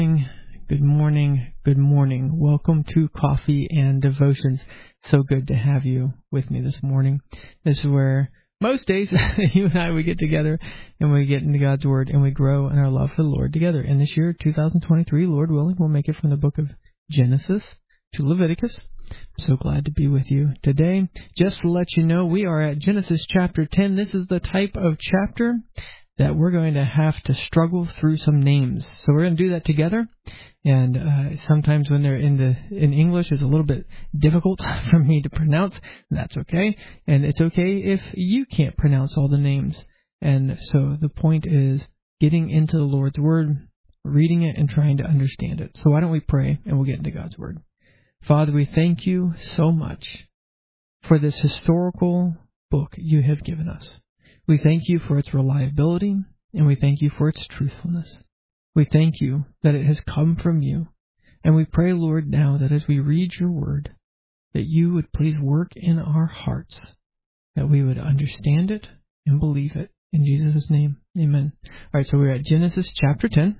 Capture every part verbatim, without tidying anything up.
Good morning, good morning. Welcome to Coffee and Devotions. So good to have you with me this morning. This is where most days you and I, we get together and we get into God's Word and we grow in our love for the Lord together. And this year, two thousand twenty-three, Lord willing, we'll make it from the book of Genesis to Leviticus. I'm so glad to be with you today. Just to let you know, we are at Genesis chapter ten. This is the type of chapter that we're going to have to struggle through some names. So we're going to do that together. And uh, sometimes when they're in the in English, it's a little bit difficult for me to pronounce. That's okay. And it's okay if you can't pronounce all the names. And so the point is getting into the Lord's Word, reading it, and trying to understand it. So why don't we pray and we'll get into God's Word. Father, we thank you so much for this historical book you have given us. We thank you for its reliability, and we thank you for its truthfulness. We thank you that it has come from you, and we pray, Lord, now that as we read your word, that you would please work in our hearts, that we would understand it and believe it. In Jesus' name, amen. All right, so we're at Genesis chapter ten.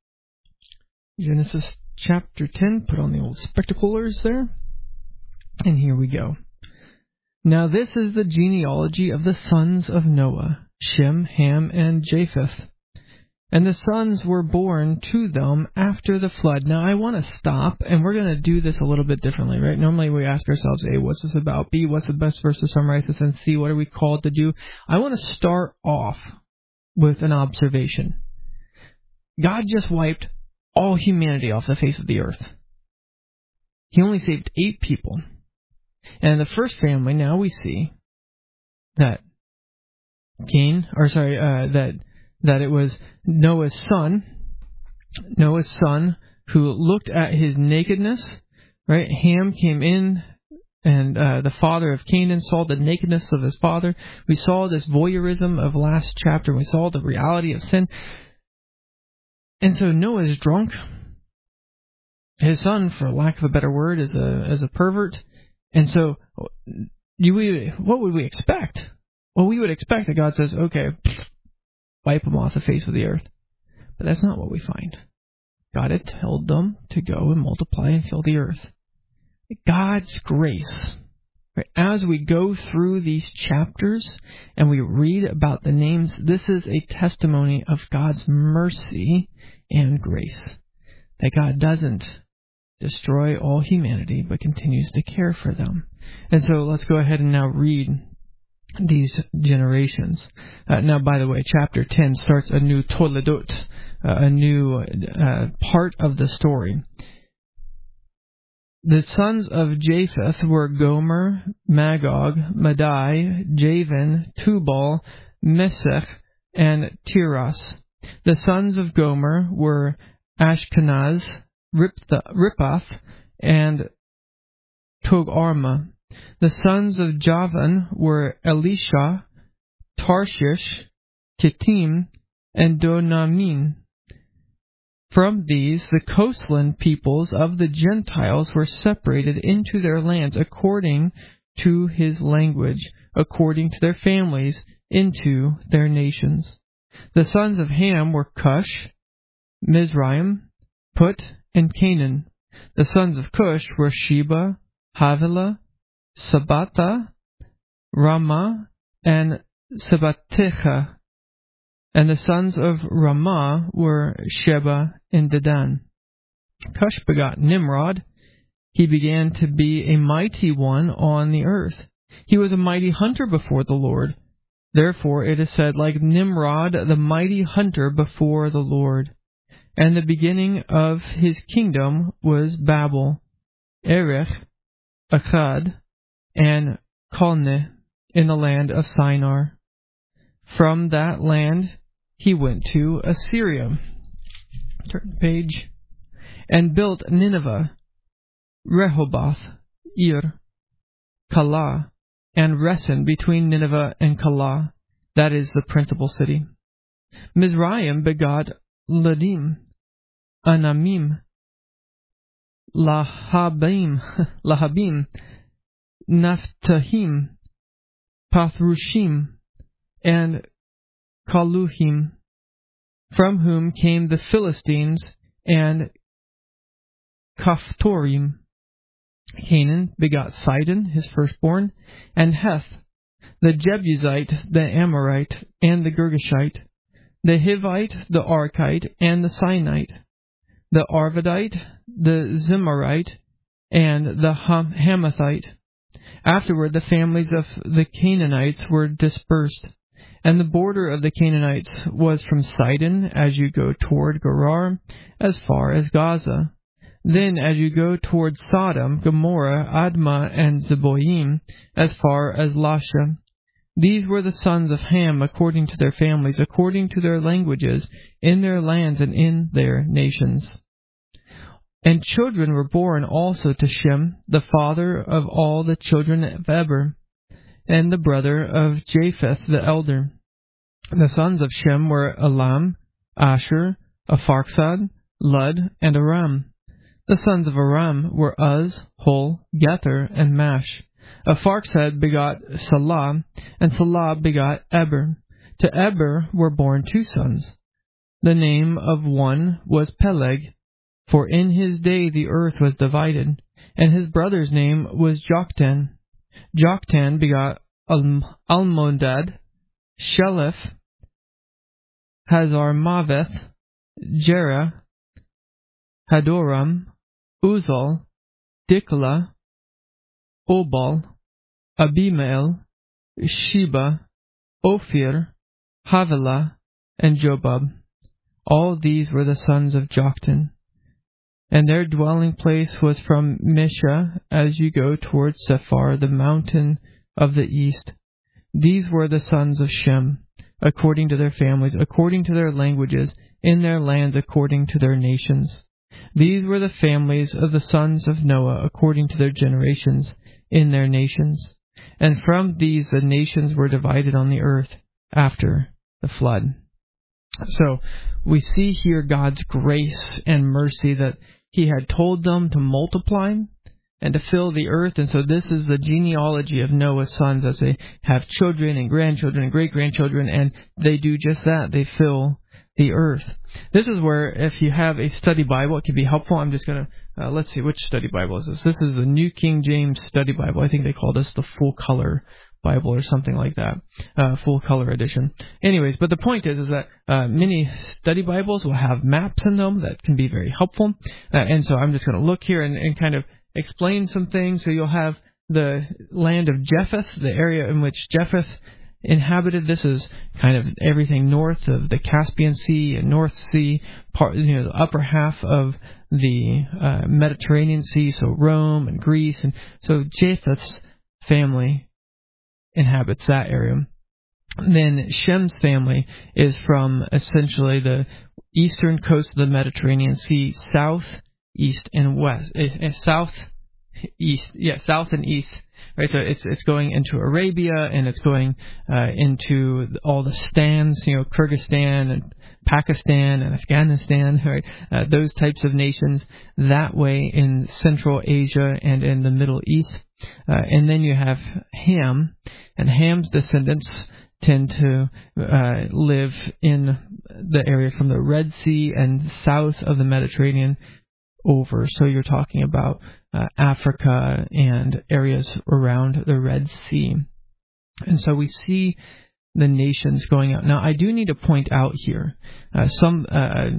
Genesis chapter ten, put on the old spectaculars there, and here we go. Now this is the genealogy of the sons of Noah, Shem, Ham, and Japheth. And the sons were born to them after the flood. Now I want to stop, and we're going to do this a little bit differently, right? Normally we ask ourselves, A, what's this about? B, what's the best verse to summarize this? And C, what are we called to do? I want to start off with an observation. God just wiped all humanity off the face of the earth. He only saved eight people. And in the first family, now we see that Cain, or sorry, uh, that that it was Noah's son, Noah's son who looked at his nakedness, right? Ham came in, and uh, the father of Canaan saw the nakedness of his father. We saw this voyeurism of last chapter. We saw the reality of sin. And so Noah is drunk. His son, for lack of a better word, is a is a pervert. And so, you, we, what would we expect? Well, we would expect that God says, okay, wipe them off the face of the earth. But that's not what we find. God had told them to go and multiply and fill the earth. God's grace. Right? As we go through these chapters and we read about the names, this is a testimony of God's mercy and grace. That God doesn't destroy all humanity, but continues to care for them. And so let's go ahead and now read these generations. Uh, now, by the way, chapter ten starts a new Toledot, uh, a new uh, part of the story. The sons of Japheth were Gomer, Magog, Madai, Javan, Tubal, Mesech, and Tiras. The sons of Gomer were Ashkenaz, Riphath, and Togarmah. The sons of Javan were Elisha, Tarshish, Kittim, and Donamin. From these, the coastland peoples of the Gentiles were separated into their lands according to his language, according to their families, into their nations. The sons of Ham were Cush, Mizraim, Put, and Canaan. The sons of Cush were Sheba, Havilah, Sabata, Ramah, and Sabatecha. And the sons of Ramah were Sheba and Dedan. Cush begot Nimrod. He began to be a mighty one on the earth. He was a mighty hunter before the Lord. Therefore it is said, like Nimrod, the mighty hunter before the Lord. And the beginning of his kingdom was Babel, Erech, Akkad, and Calneh in the land of Shinar. From that land he went to Assyria. Turn the page. And built Nineveh, Rehoboth, Ir, Calah, and Resen between Nineveh and Calah. That is the principal city. Mizraim begot Ladim, Anamim, Lahabim, Lahabim, Naphtahim, Pathrushim, and Kaluhim, from whom came the Philistines and Caphtorim. Canaan begot Sidon, his firstborn, and Heth, the Jebusite, the Amorite, and the Girgashite, the Hivite, the Archite, and the Sinite, the Arvadite, the Zimmerite, and the Hamathite. Afterward, the families of the Canaanites were dispersed, and the border of the Canaanites was from Sidon as you go toward Gerar, as far as Gaza. Then as you go toward Sodom, Gomorrah, Admah, and Zeboim, as far as Lasha. These were the sons of Ham according to their families, according to their languages, in their lands and in their nations. And children were born also to Shem, the father of all the children of Eber, and the brother of Japheth the elder. The sons of Shem were Elam, Asher, Apharxad, Lud, and Aram. The sons of Aram were Uz, Hul, Gether, and Mash. Apharxad begot Salah, and Salah begot Eber. To Eber were born two sons. The name of one was Peleg, for in his day the earth was divided, and his brother's name was Joktan. Joktan begot Al- Almodad, Sheleph, Hazarmaveth, Jerah, Hadoram, Uzal, Dikla, Obal, Abimael, Sheba, Ophir, Havilah, and Jobab. All these were the sons of Joktan. And their dwelling place was from Misha as you go towards Sephar, the mountain of the east. These were the sons of Shem, according to their families, according to their languages, in their lands according to their nations. These were the families of the sons of Noah, according to their generations, in their nations. And from these the nations were divided on the earth after the flood. So we see here God's grace and mercy that He had told them to multiply and to fill the earth. And so this is the genealogy of Noah's sons as they have children and grandchildren and great-grandchildren, and they do just that. They fill the earth. This is where, if you have a study Bible, it can be helpful. I'm just going to, uh, let's see, which study Bible is this? This is the New King James Study Bible. I think they call this the full color Bible or something like that, uh, full color edition. Anyways, but the point is, is that uh, many study Bibles will have maps in them that can be very helpful. Uh, and so I'm just going to look here and, and kind of explain some things. So you'll have the land of Japheth, the area in which Japheth inhabited. This is kind of everything north of the Caspian Sea and North Sea, part, you know, the upper half of the uh, Mediterranean Sea, so Rome and Greece. And so Japheth's family inhabits that area. Then Shem's family is from essentially the eastern coast of the Mediterranean Sea, south, east, and west. Uh, south, east, yeah, south and east. Right, so it's it's going into Arabia, and it's going uh, into all the stands, you know, Kyrgyzstan and Pakistan and Afghanistan, right? Uh, those types of nations that way in Central Asia and in the Middle East. Uh, and then you have Ham, and Ham's descendants tend to uh, live in the area from the Red Sea and south of the Mediterranean over. So you're talking about uh, Africa and areas around the Red Sea. And so we see the nations going out. Now, I do need to point out here uh, some uh,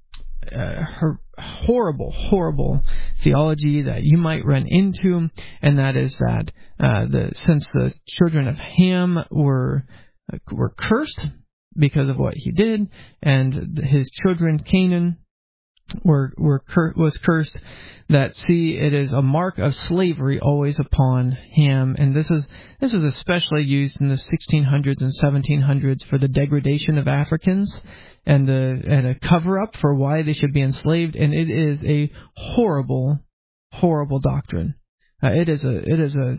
uh, her horrible, horrible theology that you might run into, and that is that uh, the since the children of Ham were uh, were cursed because of what he did, and his children Canaan were were cur- was cursed, that see it is a mark of slavery always upon Ham. And this is this is especially used in the sixteen hundreds and seventeen hundreds for the degradation of Africans and the and a cover up for why they should be enslaved. And it is a horrible, horrible doctrine. Uh, it is a it is a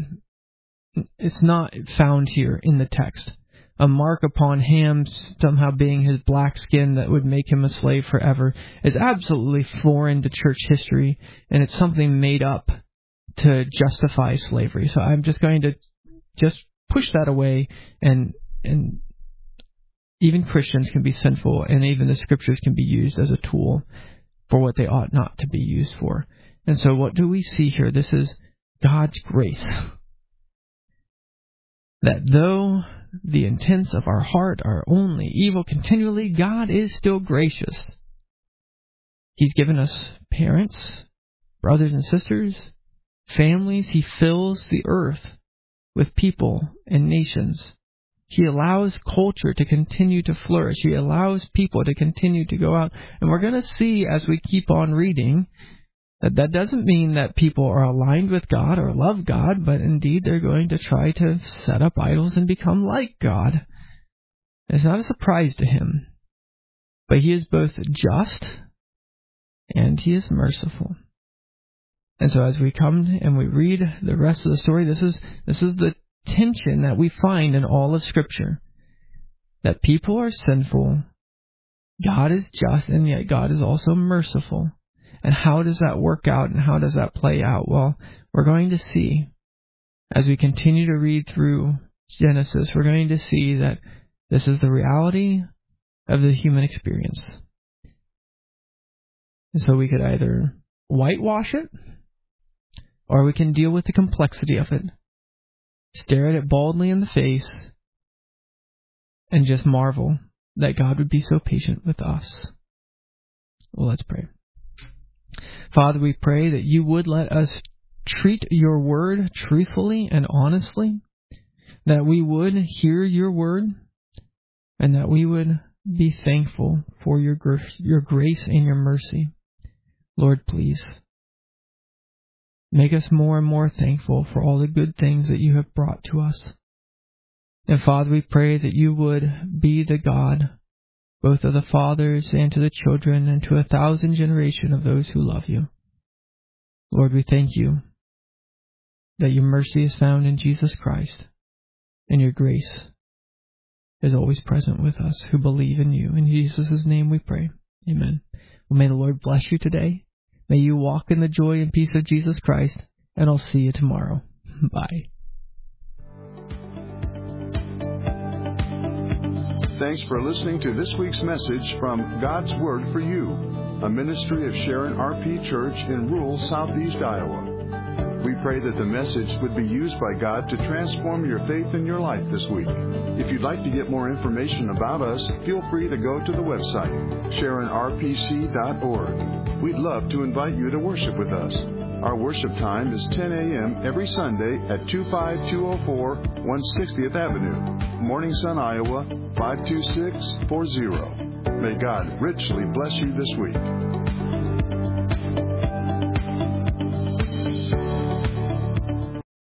it's not found here in the text. A mark upon Ham somehow being his black skin that would make him a slave forever is absolutely foreign to church history, and it's something made up to justify slavery. So I'm just going to just push that away, and and even Christians can be sinful, and even the scriptures can be used as a tool for what they ought not to be used for. And so what do we see here? This is God's grace. That though the intents of our heart are only evil continually, God is still gracious. He's given us parents, brothers and sisters, families. He fills the earth with people and nations. He allows culture to continue to flourish. He allows people to continue to go out. And we're going to see as we keep on reading that that doesn't mean that people are aligned with God or love God, but indeed they're going to try to set up idols and become like God. It's not a surprise to him. But he is both just and he is merciful. And so as we come and we read the rest of the story, this is this is the tension that we find in all of Scripture. That people are sinful, God is just, and yet God is also merciful. And how does that work out and how does that play out? Well, we're going to see, as we continue to read through Genesis, we're going to see that this is the reality of the human experience. And so we could either whitewash it, or we can deal with the complexity of it, stare at it baldly in the face, and just marvel that God would be so patient with us. Well, let's pray. Father, we pray that you would let us treat your word truthfully and honestly, that we would hear your word, and that we would be thankful for your grace, your grace and your mercy. Lord, please make us more and more thankful for all the good things that you have brought to us. And Father, we pray that you would be the God both of the fathers and to the children and to a thousand generations of those who love you. Lord, we thank you that your mercy is found in Jesus Christ, and your grace is always present with us who believe in you. In Jesus' name we pray. Amen. Well, may the Lord bless you today. May you walk in the joy and peace of Jesus Christ, and I'll see you tomorrow. Bye. Thanks for listening to this week's message from God's Word for You, a ministry of Sharon R P Church in rural southeast Iowa. We pray that the message would be used by God to transform your faith in your life this week. If you'd like to get more information about us, feel free to go to the website, sharon r p c dot org. We'd love to invite you to worship with us. Our worship time is ten a.m. every Sunday at two five two oh four one sixtieth Avenue, Morning Sun, Iowa, five two six four zero. May God richly bless you this week.